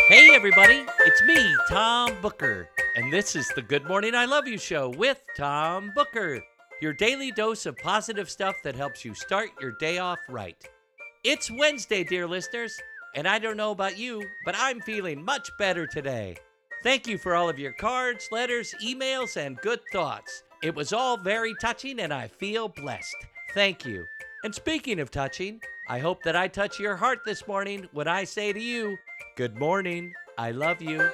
Hey everybody, it's me, Tom Booker, and this is the Good Morning I Love You show with Tom Booker, your daily dose of positive stuff that helps you start your day off right. It's Wednesday, dear listeners, and I don't know about you, but I'm feeling much better today. Thank you for all of your cards, letters, emails, and good thoughts. It was all very touching and I feel blessed. Thank you. And speaking of touching, I hope that I touch your heart this morning when I say to you, good morning, I love you.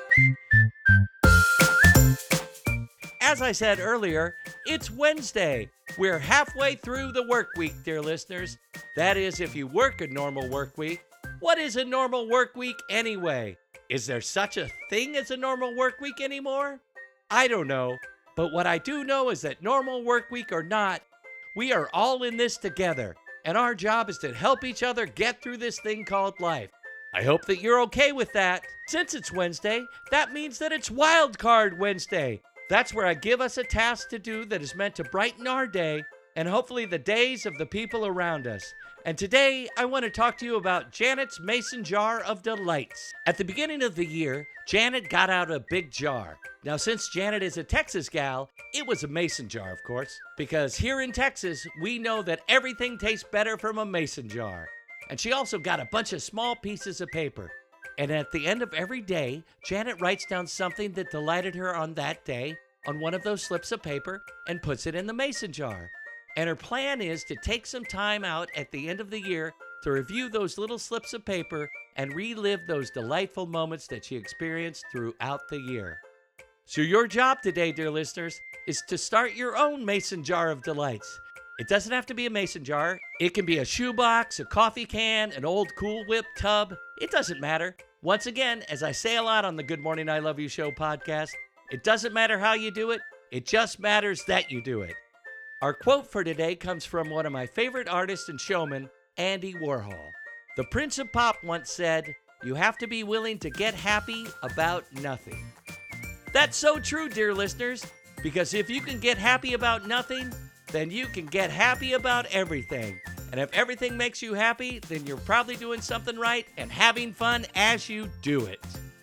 As I said earlier, it's Wednesday. We're halfway through the work week, dear listeners. That is, if you work a normal work week. What is a normal work week anyway? Is there such a thing as a normal work week anymore? I don't know. But what I do know is that normal work week or not, we are all in this together. And our job is to help each other get through this thing called life. I hope that you're okay with that. Since it's Wednesday, that means that it's Wild Card Wednesday. That's where I give us a task to do that is meant to brighten our day and hopefully the days of the people around us. And today, I want to talk to you about Janet's Mason Jar of Delights. At the beginning of the year, Janet got out a big jar. Now, since Janet is a Texas gal, it was a mason jar, of course, because here in Texas, we know that everything tastes better from a mason jar. And she also got a bunch of small pieces of paper. And at the end of every day, Janet writes down something that delighted her on that day on one of those slips of paper and puts it in the mason jar. And her plan is to take some time out at the end of the year to review those little slips of paper and relive those delightful moments that she experienced throughout the year. So your job today, dear listeners, is to start your own mason jar of delights. It doesn't have to be a mason jar. It can be a shoebox, a coffee can, an old Cool Whip tub. It doesn't matter. Once again, as I say a lot on the Good Morning I Love You show podcast, it doesn't matter how you do it. It just matters that you do it. Our quote for today comes from one of my favorite artists and showmen, Andy Warhol. The Prince of Pop once said, "You have to be willing to get happy about nothing." That's so true, dear listeners, because if you can get happy about nothing, then you can get happy about everything. And if everything makes you happy, then you're probably doing something right and having fun as you do it.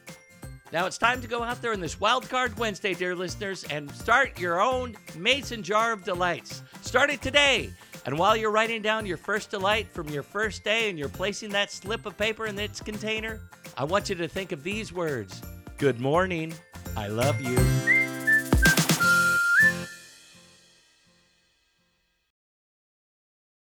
Now it's time to go out there on this Wild Card Wednesday, dear listeners, and start your own Mason Jar of Delights. Start it today. And while you're writing down your first delight from your first day and you're placing that slip of paper in its container, I want you to think of these words. Good morning. I love you.